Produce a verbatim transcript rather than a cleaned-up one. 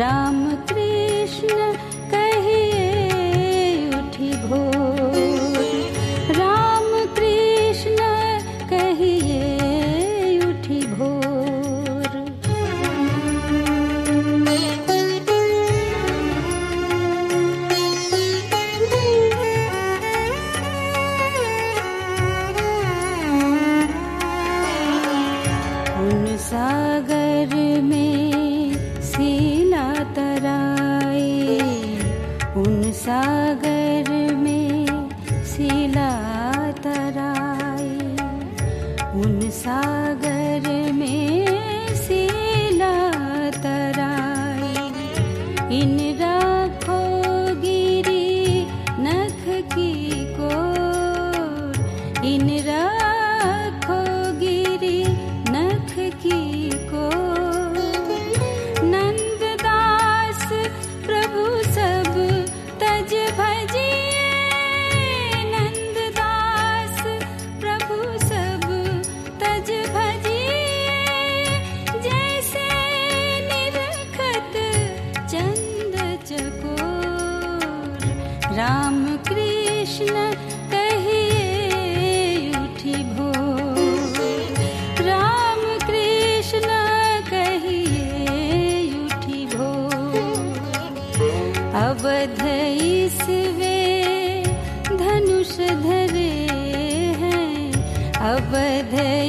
राम कृष्ण कहिए उठी भोर, राम कृष्ण कहिए उठी भोर। उन सागर में सीला तराए, उन सागर में सीला तराए, उन सागर में सीला तराए। इन राखो गिरी नख की कोर, इन राखो गिरी नख की कोर। नंददास प्रभु सब तज भजिए, नंददास प्रभु सब तज भजिए। जैसे निरखत चंद चकोर, राम कृष्ण कहिए उठी भोर, राम कृष्ण कहिए उठी भोर। अवध ईसवे धनुष धरे हैं, अवध